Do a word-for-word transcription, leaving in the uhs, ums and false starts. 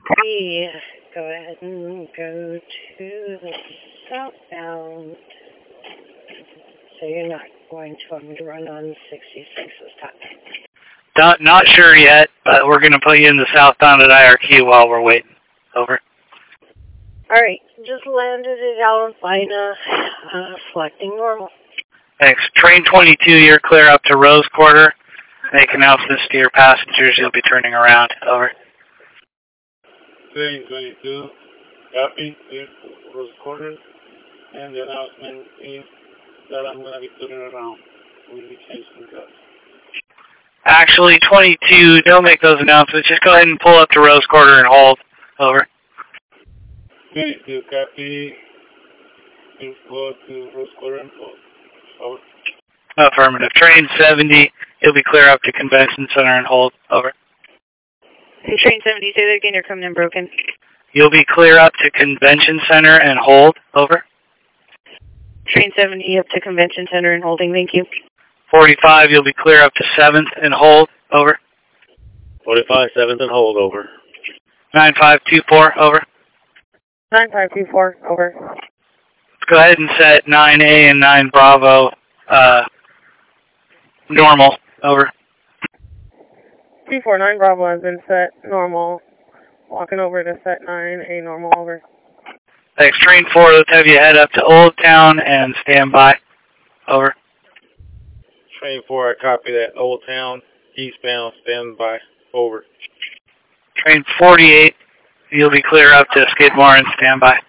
We go ahead and go to the southbound. So you're not going to want me to run on sixty-six this time. Not, not sure yet, but we're going to put you in the southbound at I R Q while we're waiting. Over. Alright, just landed at Alpina, uh, reflecting normal. Thanks. Train twenty-two, you're clear up to Rose Quarter. Make announcements to your passengers. You'll be turning around. Over. Train twenty-two, copy, clear Rose Quarter, and the announcement is that I'm going to be turning around. We'll be changing cars. Actually, twenty-two, don't make those announcements. Just go ahead and pull up to Rose Quarter and hold. Over. twenty-two, copy, please go to Rose Quarter and hold. Over. Affirmative. Train seventy, you'll be clear up to Convention Center and hold. Over. Hey, Train seventy, say that again, you're coming in broken. You'll be clear up to Convention Center and hold. Over. Train seventy up to Convention Center and holding, thank you. forty-five, you'll be clear up to seventh and hold. Over. forty-five, seventh and hold. Over. nine five two four, over. nine five two four, over. Let's go ahead and set nine A and nine Bravo, uh, normal. Over. two four nine Bravo has been set normal. Walking over to set nine A normal, over. Thanks. Train four, let's have you head up to Old Town and stand by. Over. Train four, I copy that. Old Town, eastbound, stand by. Over. Train forty-eight, you'll be clear up to Skidmore and stand by.